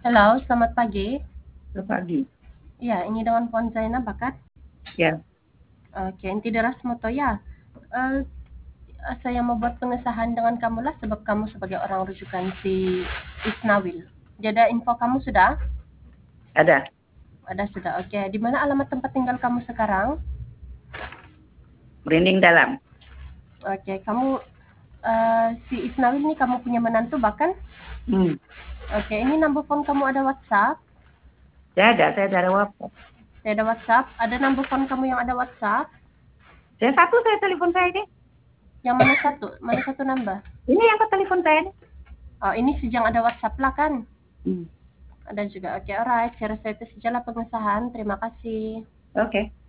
Halo, selamat pagi. Selamat pagi. Ya, ini dengan Puan Zainab Bakat. Ya, Oke, inti deras moto ya. Eh, saya mau buat pengesahan dengan kamu lah sebab kamu sebagai orang rujukan si Isnawil. Jadi info kamu sudah? ada. Ada sudah. Oke, di mana alamat tempat tinggal kamu sekarang? Merinding dalam. Oke, kamu si Isnawil ini kamu punya menantu bahkan? Hmm. Oke, ini number phone kamu ada WhatsApp? Saya ada WhatsApp. Tidak ada WhatsApp. Ada number phone kamu yang ada WhatsApp? Saya telepon saya ini. Yang mana satu? Mana satu nambah? Ini yang ke telepon saya ini. Oh, ini sejang ada WhatsApp lah kan? Hmm. Ada juga. Oke, alright. Saya rasa itu sajalah pengesahan. Terima kasih. Oke.